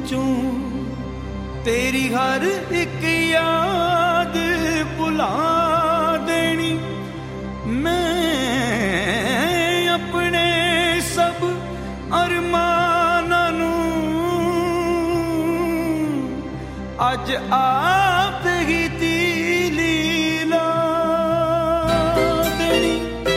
चों तेरी हर एक याद भुला देनी। मैं अपने सब अरमानां नूं अज आप ही लीला देनी।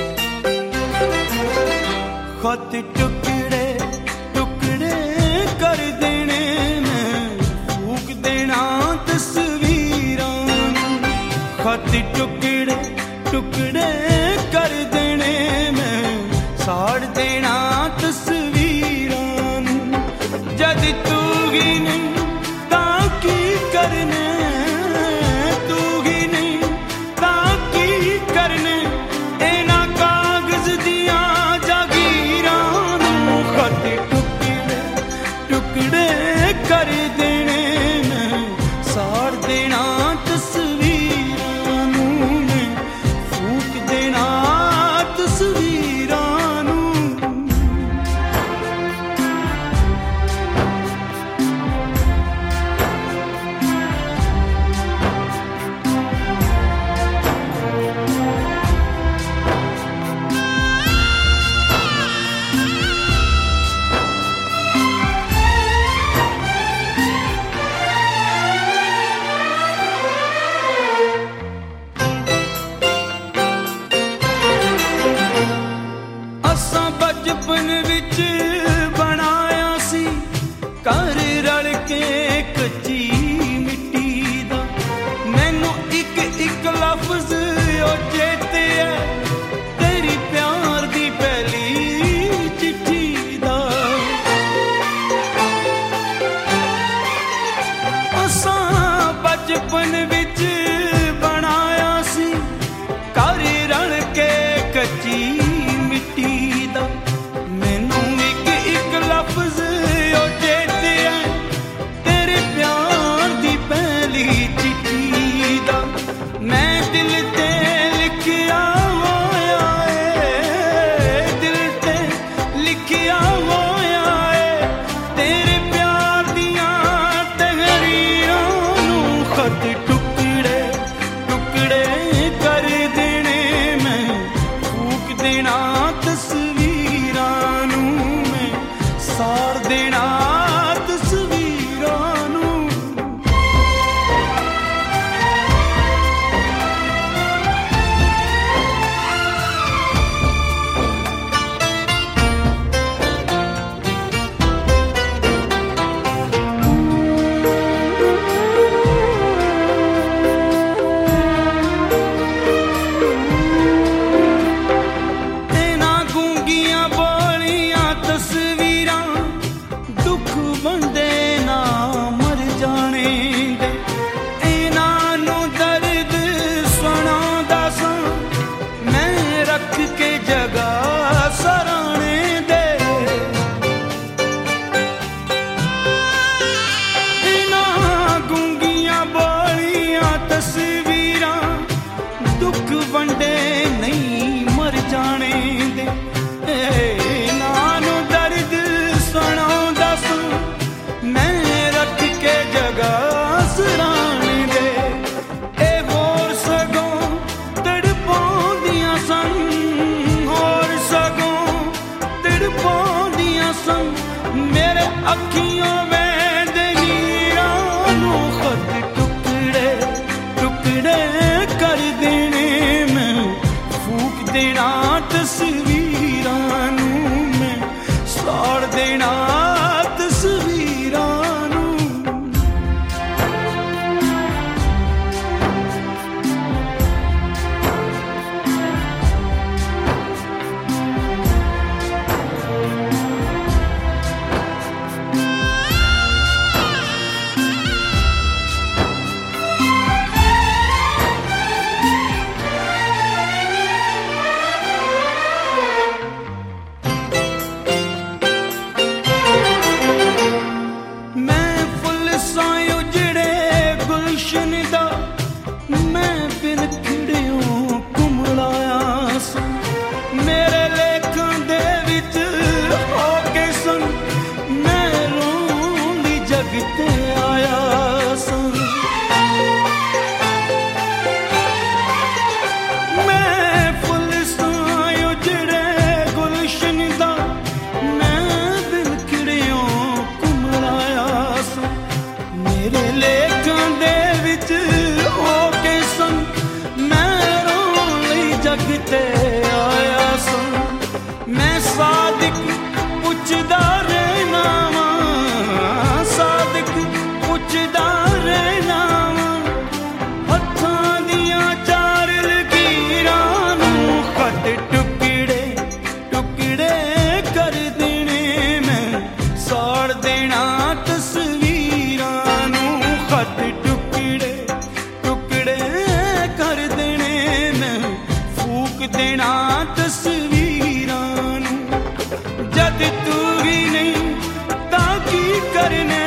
खत टुकड़े टुकड़े कर देने मैं फूक देना तस्वीरां। खत टुकड़े टुकड़े कर देने मैं साड़ देना तस्वीरां। जद तू ही नहीं तां की करने, तू ही नहीं तां की करने इना कागज दियां जागीरां नूं। खत टुकड़े टुकड़े कर देने मैं साड़ देना तस्वीरां नूं। मैं फूक देना तस्वीरां नूं। असां बचपन विच बनाया सी घर रल के कच्ची मिट्टी दा। मैनू एक एक लफ्ज ओ चेते है तेरी प्यार दी पहली चिट्ठी दा। असां बचपन विच बनाया सी घर रल के कच्ची मिट्टी दा। मैनू एक एक लफ्ज ओ चेते है तेरे प्यार दी पहली चिट्ठी दा। मैं दिल ते लिखिया होया है, दिल ते लिखिया होया है तेरे प्यार दियां तहरीरां नूं। खत टुकड़े टुकड़े कर देने मैं फूक देना तस्वीरां नूं। मैं साड़ देना तस्वीरां नूं। इना गूंगियां बोलियां तस्वीरां दुख वंडे ना मर जाने दे। इना नूं दर्द सुणांदा सां मैं रख के जगह सराणे दे। इना गूंगियां बोलियां तस्वीरां दुख वंडे नहीं मर जाने दे। नानू दर्द सुणांदा सां मैं रख के जगह सराणे दे। ए होर सगों तड़पाउंदियां सन, होर सगों तड़पाउंदियां सन मेरे अखियों वैंदे नीरां नूं। खत टुकड़े टुकड़े कर देने मैं फूक देना तस्वीरां नूं। मैं साड़ देना तस्वीरां नूं। ते आया सां। मैं फुल सां उजड़े गुलशन दा मैं दिल खिड़ियों घुमराया सां। मेरे लेखां दे विच हो के संग मैं रोण लई जग ते आया सां। मैं सादिक पुछदा रहना वां, सादिक पुछदा रहना वां। हत्थां दियां चार लकीरां नूं खत टुकड़े टुकड़े कर देने मैं साड़ देना तस्वीरां नूं। खत टुकड़े टुकड़े कर देने मैं फूक देना तस्वीरां नूं। जद तू ही नहीं तां की करने